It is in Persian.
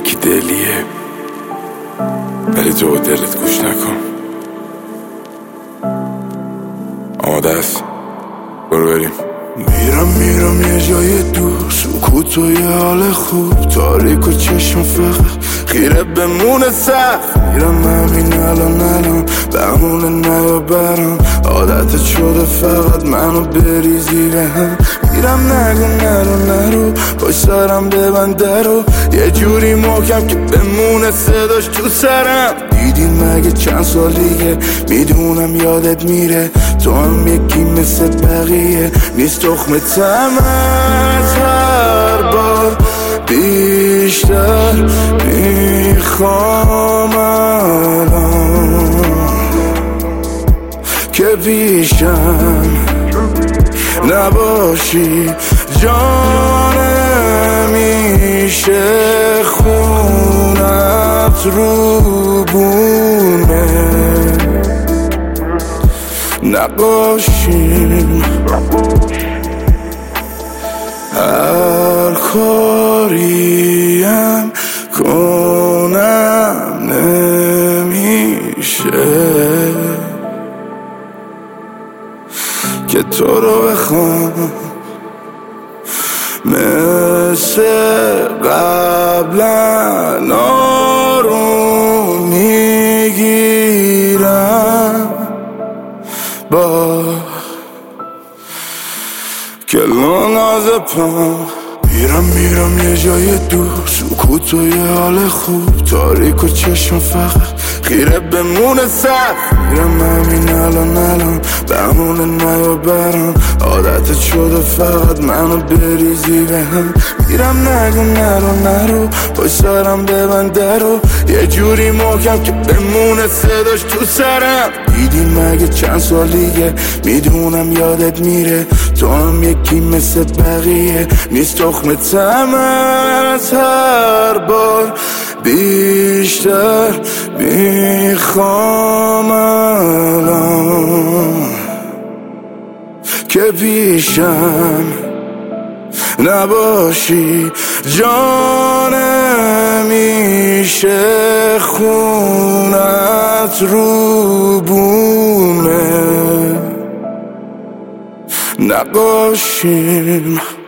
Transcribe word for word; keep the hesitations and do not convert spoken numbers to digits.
یکی دلیه، ولی تو با دلت گوش نکن. آماده است؟ برو بریم. میرم میرم یه جای دور، سکوت و یه حال خوب، تاریک و چشم فقط خیره بمونه سخت. میرم همین الان الان بمونه نیا برام، عادتت شده فقط منو بریزی به هم. میرم نگو نرو نرو، پاش سرم ببند درو، یه جوری محکم که بمونه صداش تو سرم. دیدی مگه چند سالیه، میدونم یادت میره، تو هم یکی مثل بقیه نیست. تخم تم از هر بار بیشتر میخوام الان که پیشم نباشی. جانم میشه خونت رو بونه نباشیم. هر کاریم کنم نمیشه که تو رو بخوام، مثل قبلا آروم میگیرم با کلون از پام. میرم میرم یه جای دور، سکوت و یه حال خوب، تاریک و چشم فقط خیره بمونه سخت. میرم همین الان الان بمونه نیا برام، عادتت شده فقط منو بریزی به هم. میرم نگو نرو نرو، پاش سرم ببند درو، یه جوری محکم که بمونه صداش تو سرم. دیدی مگه چند سالیه، میدونم یادت میره، تو هم یکی مثل بقیه نیست. تخم تم از هر بار بیشتر میخوام الان که پیشم نباشی. جانم میشه خونت رو بونه نباشیم.